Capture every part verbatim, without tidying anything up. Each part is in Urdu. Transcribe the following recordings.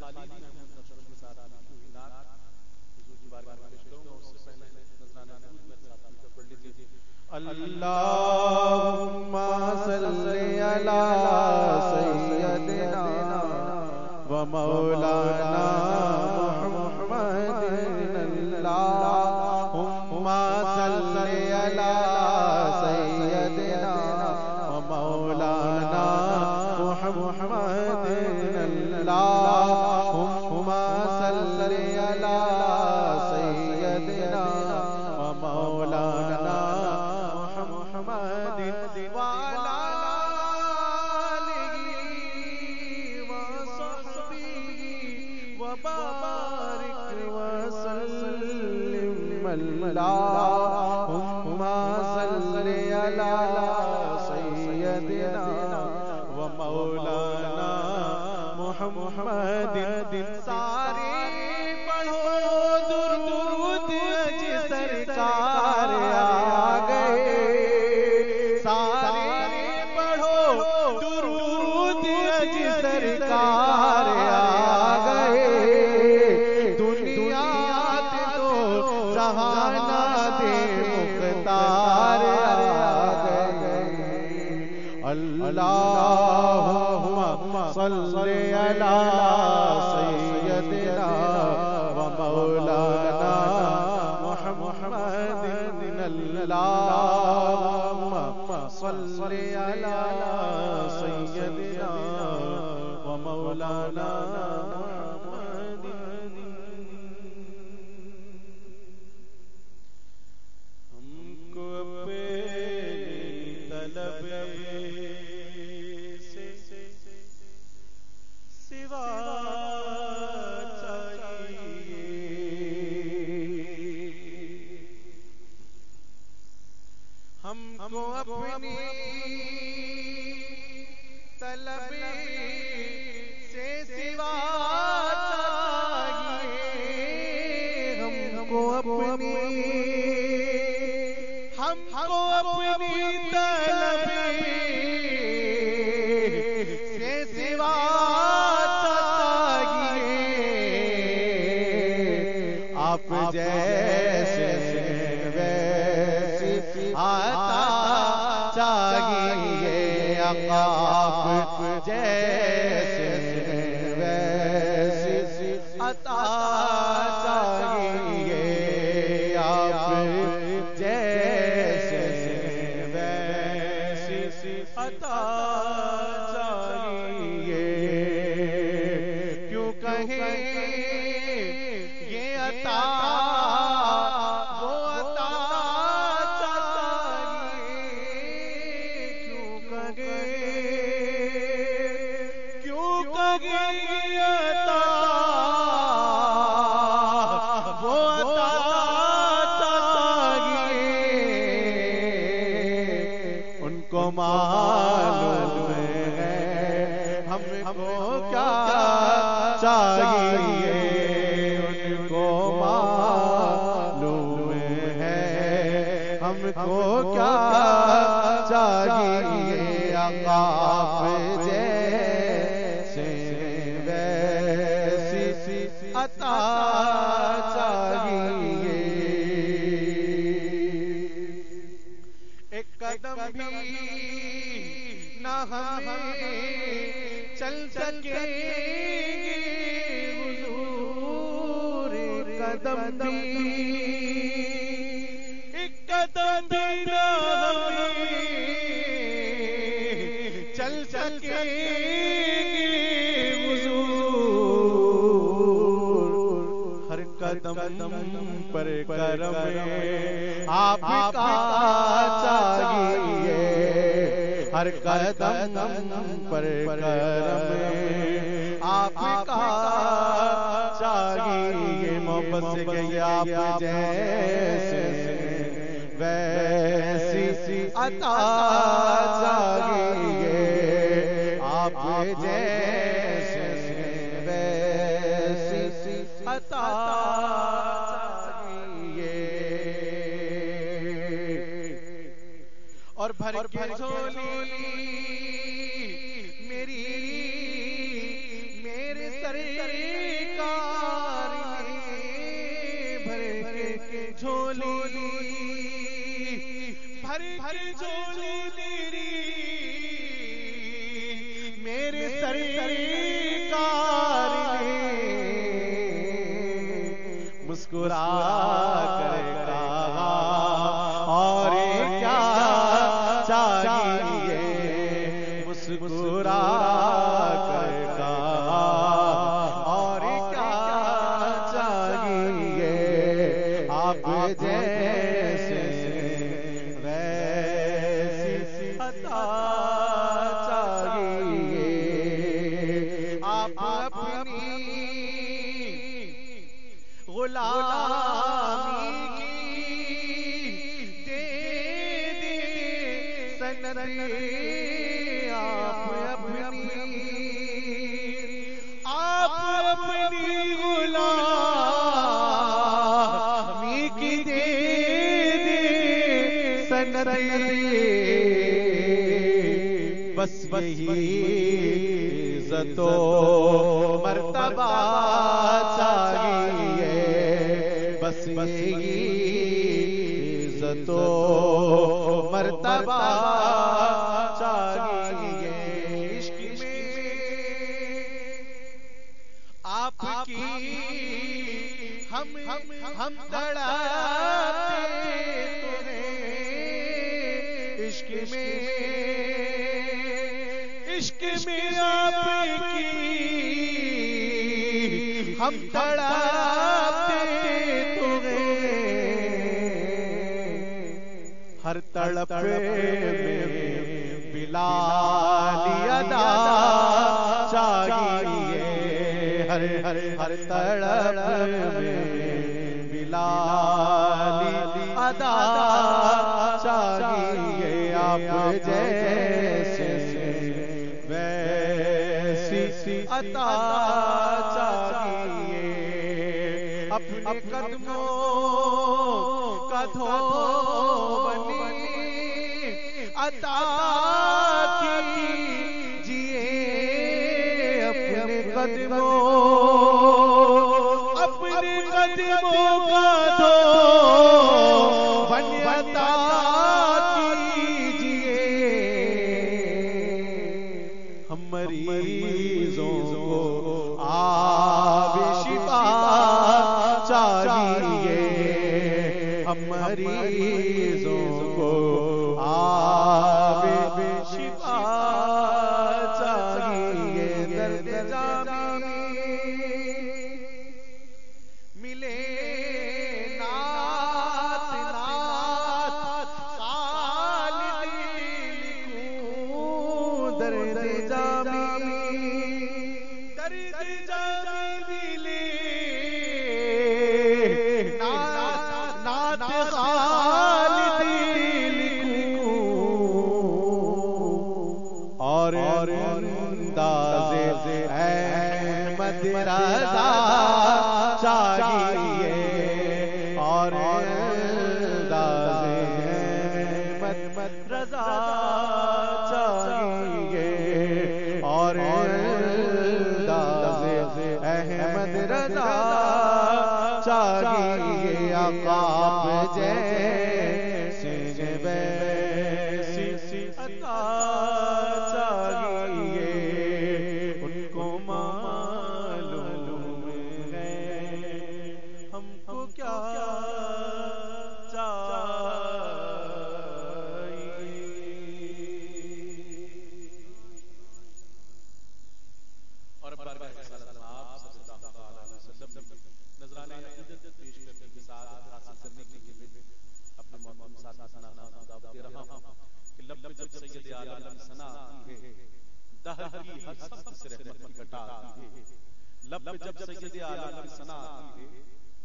تعلیم میں ہم نشر کے ساتھ کی نعت حضور کی بارگاہ میں پیش کروں گا. اس سے پہلے نذرانہ درود میرے ساتھ مل کر پڑھ لیجیے. اللہم صلی علی سیدنا و مولانا محمد. اللہم صلی علی سیدنا و مولانا محمد. اللہم صلی علی سیدنا و مولانا محمد وعلی آلہ وصحبہ وبارک وسلم. اللہم صلی علی سیدنا و مولانا محمد. سارے پڑھو درود اج سرکار آ گئے. سارے پڑھو درود اج سرکار آ گئے. دنیا تو جہانا دے مختار آ گئے. اللہم صلی علی سیدنا و مولانا محمد. اللہم صلی علی سیدنا و مولانا محمد. ہم کو اپنی طلب سے سوا چاہیے. ہم کو اپنی طلب سے سوا چاہیے. ہم کو اپنی ہم کو اپنی طلب سے سوا آپ جیسے ویسی عطا چاہیے. آپ جیسے ویسی عطا چاہیے. آپ جیسے ویسی عطا چاہیے. کیوں کہیں یہ عطا وہ عطا چاہیے. کیوں کہیں کیوں کہیں یہ عطا وہ عطا چاہیے. ان کو معلوم ہے ہم کو کیا چاہیے. ان کو معلوم ہے ہم کو کیا چاہیے. آپ جیسے ویسی عطا چاہیے. ایک قدم بھی نہ ہمیں چل سکے حضور. قدم بھی ایک قدم بھی نہ ہمیں چل سکے حضور. ہر قدم پر کرم آپ کا چاہیے. ہر قدم پر کرم آپ کا چاہیے. محبت سے کہ آپ جیسے ویسی عطا چاہیے. آپ جیسے ویسی عطا چاہیے. اور بھر کے جھولی میری میرے سر جیسے ویسی عطا چاہیے آپ اپنی غلامی کی دے دے سند آپ اپنی آپ اپنی غلامی کی دے دے سند بس یہی عزت و مرتبہ چاہیے بس یہی عزت و مرتبہ چاہیے عشق میں آپ کی ہم ہم تڑپتے تو ہیں عشق میں عشق میں آپ کی ہم تڑپتے تو ہیں ہر تڑپ میں بلالی ادا چاہیے ہر ہر ہر تڑپ میں بلالی ادا چاہیے آپ جیسے ویسی عطا چاہیے اپنے قدموں کا دھوبنی عطا کیجیے اپنے قدموں اپنے قدموں کا دھوبنی عطا مریضوں کو آب شفا چاہیے ہم مریضوں کو آب شفا چاہیے درد جامی ملے نات نات خالد لکھوں درد اور انداز احمد رضا چاہیے اور انداز احمد رضا چاہیے اور انداز احمد رضا چاہیے عقاب جیسے ویسی عطا چاہیے ان کو معلوم ہے ہم کو کیا چاہیے اور بارگاہ رسالت میں آپ صلی اللہ علیہ وسلم نذرانے عقیدت پیش کرنے کی سعادت حاصل کرنے کے لیے اپنے محمد ساتھ سنانا دعوت دے رہا ہوں کہ لب جب سید عالم ثنا آتی ہے دہر کی ہر سخت سے رحمت کی گھٹا آتی ہے لب جب سید عالم ثنا آتی ہے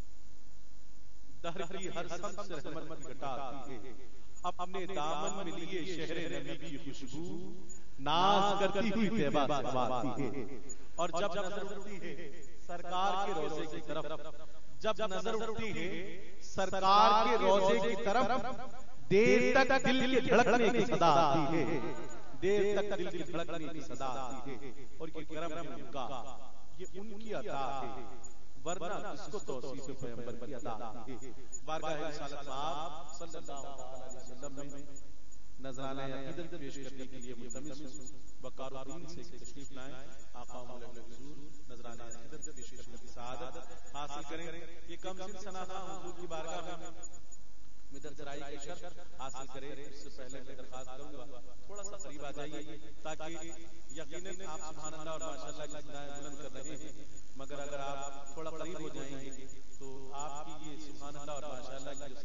دہر کی ہر سخت سے رحمت کی گھٹا آتی ہے اپنے دامن میں لیے شہر نبی کی خوشبو ناز کرتی ہوئی طیبہ سماتی ہے اور جب نظر اٹھتی ہے سرکار کے روضے کی طرف جب نظر اٹھتی ہے سرکار کے روضے کی طرف دیر تک دل کے دھڑکنے کی صدا آتی ہے دیر تک دل کے دھڑکنے کی صدا آتی ہے اور یہ کرم ہے ان کا یہ ان کی عطا ہے ورنہ کس کو توصیف پیغمبر کی عطا آتی ہے بارگاہ رسالت میں آپ صلی اللہ علیہ وسلم میں نذرانہ عقیدت پیش کرنے کے لیے ملتمس ہوں وقار الدین سے تشریف لائیں آقا مولانا حضور نذرانہ عقیدت پیش کرنے کی سعادت حاصل کریں یہ کم سن سنانا حضور کی بارگاہ میں مدد ذرائی کے شرف حاصل کریں اس سے پہلے میں درخواست کروں گا تھوڑا سا قریب آ جائیے تاکہ یقیناً آپ سبحان اللہ اور ماشاءاللہ کی صدائیں بلند کر رہے ہیں مگر اگر آپ تھوڑا قریب ہو جائیں گے تو آپ کی یہ سبحان اللہ اور ماشاءاللہ کی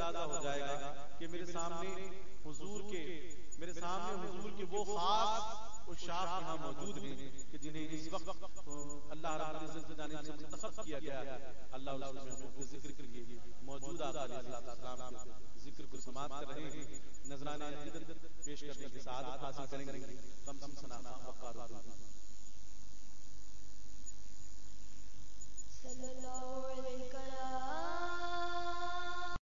اندازہ ہو جائے گا کہ میرے سامنے حضور کے میرے سامنے حضور کے وہ خاص اشاق یہاں موجود ہیں کہ جنہیں اس وقت اللہ رب العزت کی جانب سے منتخب کیا گیا ہے اللہ اس محبوب کے ذکر کے لیے موجود آقا علیہ السلام کے ذکر کو سماعت کر رہے ہیں. نذرانے عقیدت پیش کرنے کی سعادت حاصل کریں گے. کم سم سنا وقار